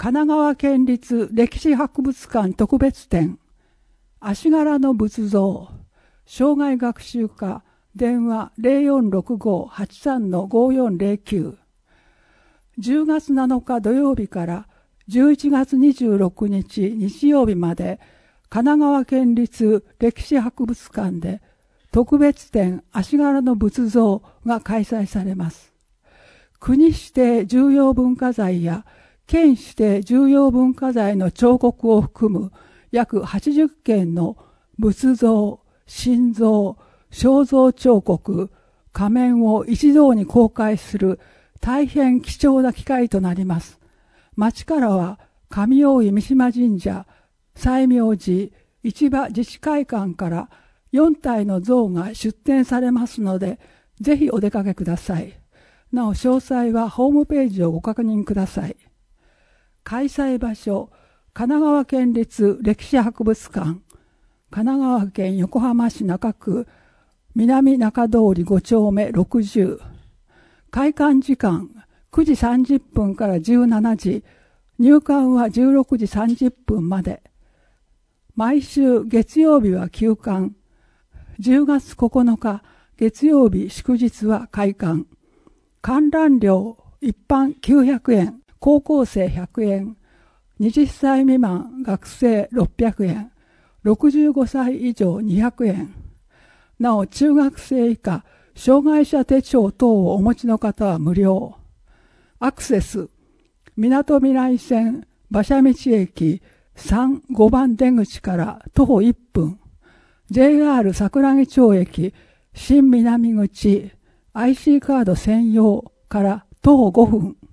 神奈川県立歴史博物館特別展、足柄の仏像、生涯学習課、電話 0465-83-5409。10月7日土曜日から11月26日日曜日まで、神奈川県立歴史博物館で特別展足柄の仏像が開催されます。国指定重要文化財や県指定重要文化財の彫刻を含む約80件の仏像、神像、肖像彫刻、仮面を一堂に公開する大変貴重な機会となります。町からは上大井三島神社、西明寺、市場自治会館から4体の像が出展されますので、ぜひお出かけください。なお詳細はホームページをご確認ください。開催場所、神奈川県立歴史博物館、神奈川県横浜市中区南中通り5丁目60。開館時間9時30分から17時、入館は16時30分まで。毎週月曜日は休館。10月9日月曜日祝日は開館。観覧料一般900円、高校生100円、20歳未満学生600円、65歳以上200円。なお中学生以下、障害者手帳等をお持ちの方は無料。アクセス、みなとみらい線馬車道駅3、5番出口から徒歩1分。JR 桜木町駅新南口 IC カード専用から徒歩5分。